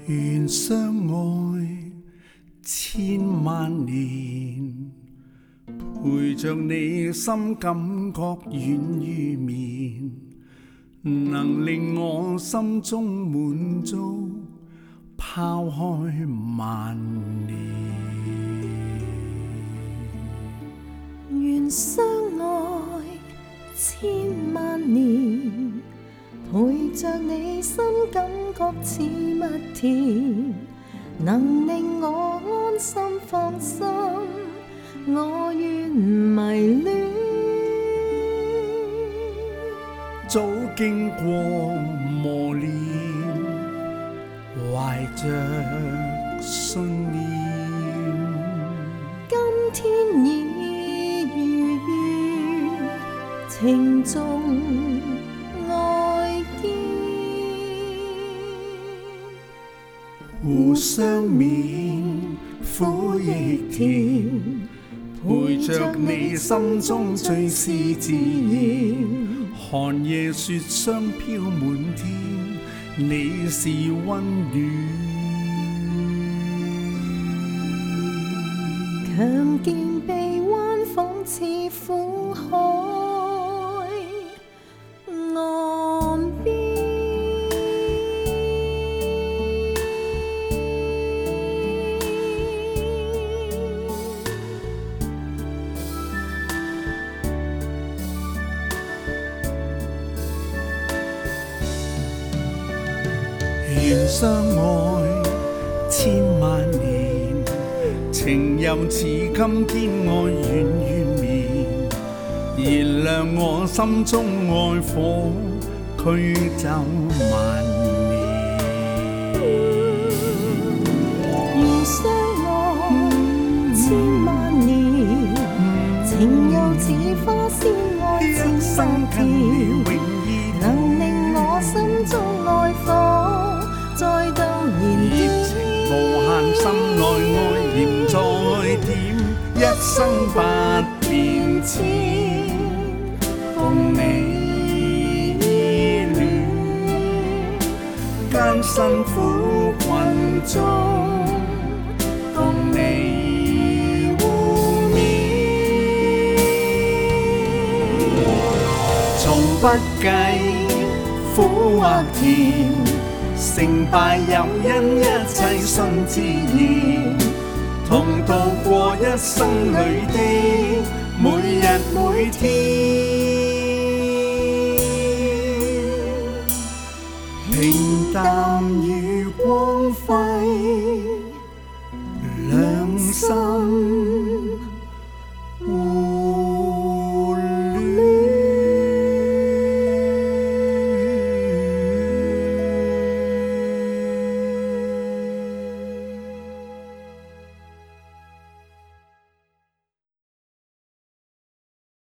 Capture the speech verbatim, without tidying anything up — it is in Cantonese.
願相愛千萬年，陪着你心感覺軟於面，能令我心中滿足，拋開萬年。 願相愛千萬年，陪着你心感覺似蜜甜，能令我安心放心，我願迷戀。 早經過磨練，懷着信念， 今天已如願，情重愛堅， 互相勉，苦亦甜，陪着你心中最是自然。寒夜雪霜飄滿天，你是溫暖。 強健臂彎仿似苦海岸邊， 願相愛千萬年，情又似金堅愛軟於面，燃亮我心中愛火，驅走萬年。 願相愛千萬年，情又似花鮮愛似蜜甜，能令我心中愛火再度燃點。 熱情無限，心愛愛燃再點，一生不變遷，共你依戀，艱辛苦困中，共你互勉，從不計苦或甜，成敗有因，一切順自然，同渡過一生裏的每日每天。平淡如光輝，兩心